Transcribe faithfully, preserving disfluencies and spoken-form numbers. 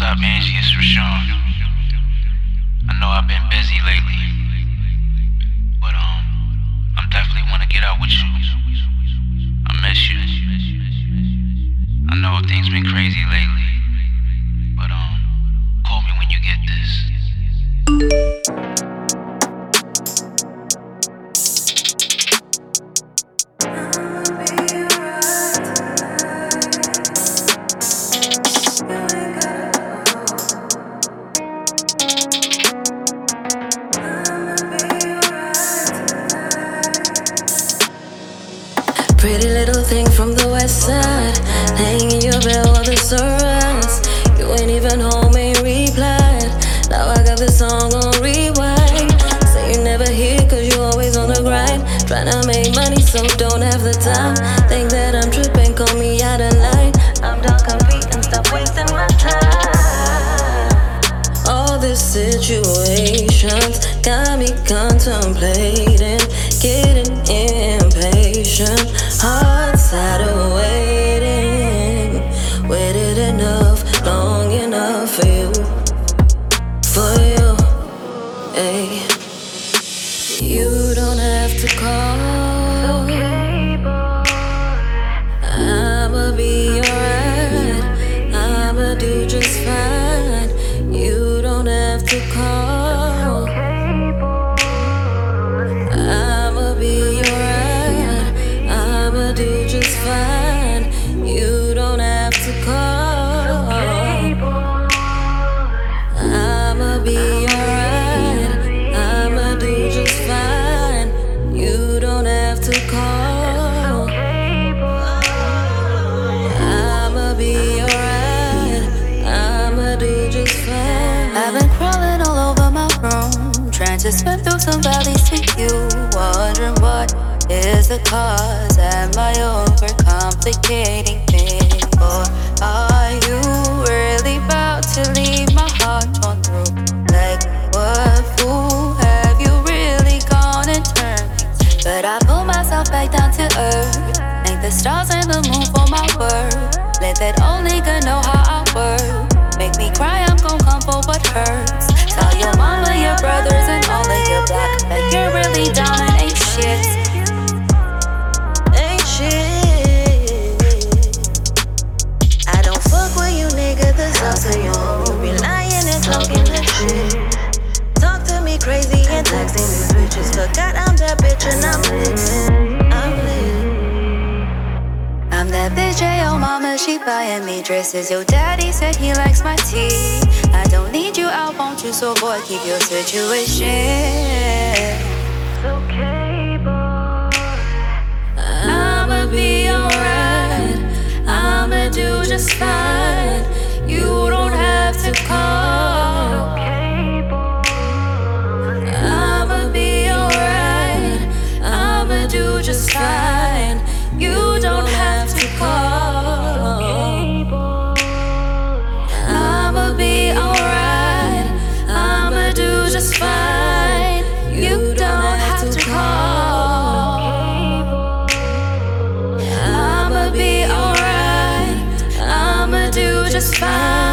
up, Angie? It's Rashawn. I know I've been busy lately, but um, I'm definitely want to get out with you. I miss you. I know things been crazy lately, but um, call me when you get this. Pretty little thing from the west side, hanging your bell while the sunrise. You ain't even home, ain't replied. Now I got this song on rewind. Say you never here cause you always on the grind. Tryna make money so don't have the time. Think that I'm tripping, call me out of line. I'm done competing, stop wasting my time. All these situations got me contemplating, getting impatient. Hearts out of waiting, waited enough, long enough for you, for you, hey. You don't have to call, okay, boy. I'ma be alright, I'ma do just fine. You don't have to call, okay, boy. I'ma be alright, I'ma do just fine. You don't have to call, okay, boy. I'ma be alright, I'ma do just fine. You don't have to call, okay, boy. I'ma be alright, I'ma do just fine. I've been crawling all over my room, trying to swim through some valleys to you, wondering what is the cause? Am I overcomplicating things? Or are you really about to leave my heart torn through? Like, what fool have you really gone and turned me? But I pull myself back down to earth, thank the stars and the moon for my word. Let that old nigga know how I work. Make me cry, I'm gon' come for what hurts. Tell your mama, your brothers, and all of your block that you're really down and ain't shit. Ain't shit. I don't fuck with you, nigga, the sauce of you. You be lying and talking that shit. Talk to me crazy and texting these bitches. Forgot I'm that bitch and I'm lit. I'm lit. I'm that bitch, yeah, your mama, she buying me dresses. Your daddy said he likes my tea. I don't need you, I want you, so boy, keep your situation. It's okay, boy. I'ma be alright, I'ma do just fine. You don't have to call, Okay, boy. I'ma be alright, I'ma do just fine. You don't have to call, Okay, boy. I'ma be alright, I'ma do just fine. You don't have to call, I'ma be alright, I'ma do just fine.